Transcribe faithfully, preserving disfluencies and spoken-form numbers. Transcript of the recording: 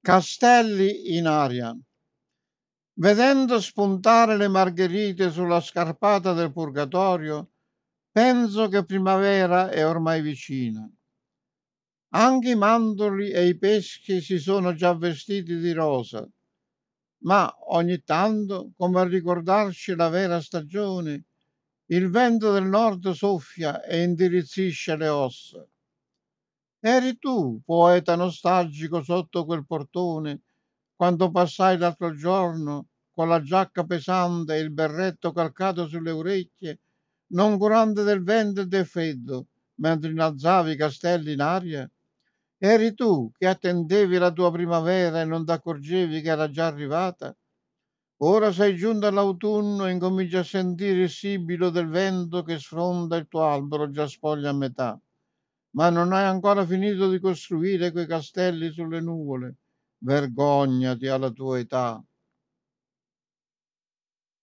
Castelli in aria. Vedendo spuntare le margherite sulla scarpata del Purgatorio, penso che primavera è ormai vicina. Anche i mandorli e i peschi si sono già vestiti di rosa, ma ogni tanto, come a ricordarci la vera stagione, il vento del nord soffia e indirizzisce le ossa. Eri tu, poeta nostalgico sotto quel portone, quando passai l'altro giorno con la giacca pesante e il berretto calcato sulle orecchie, non curante del vento e del freddo, mentre innalzavi i castelli in aria? Eri tu che attendevi la tua primavera e non t'accorgevi che era già arrivata? Ora sei giunto all'autunno e incominci a sentire il sibilo del vento che sfronda il tuo albero già spoglio a metà. Ma non hai ancora finito di costruire quei castelli sulle nuvole. Vergognati alla tua età.